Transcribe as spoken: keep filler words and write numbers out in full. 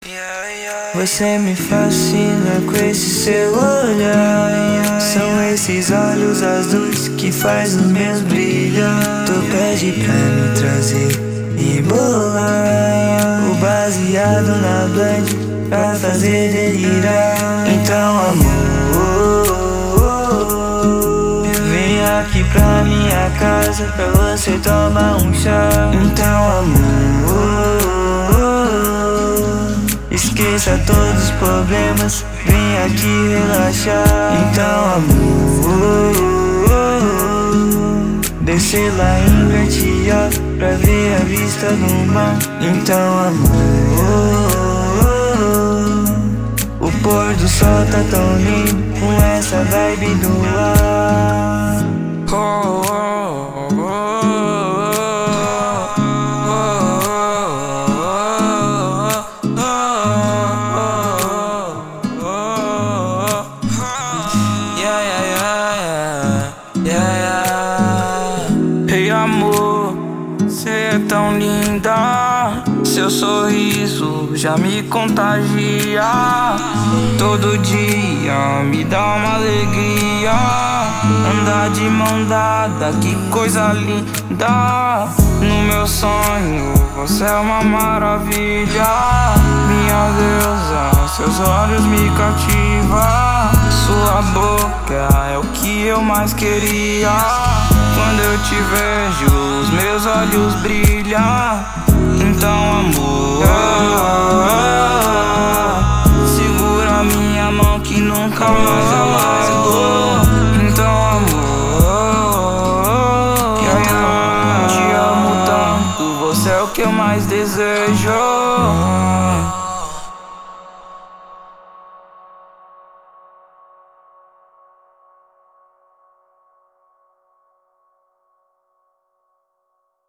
Você me fascina com esse seu olhar. São esses olhos azuis que faz os meus brilhar. Tu pede pra me trazer e bolar o baseado na blend pra fazer delirar. Então amor, vem aqui pra minha casa pra você tomar um chá. Então amor, esqueça todos os problemas, vem aqui relaxar. Então amor, descer lá em Bertioga pra ver a vista do mar. Então amor, o pôr do sol tá tão lindo com essa vibe do ar. Oh, oh, oh, oh. Ei amor, cê é tão linda, seu sorriso já me contagia. Todo dia me dá uma alegria, andar de mão dada, que coisa linda. No meu sonho você é uma maravilha, minha deusa, seus olhos me cativam. Sua boca é o que eu mais queria. Quando eu te vejo, os meus olhos brilham. Então amor, segura minha mão que nunca mais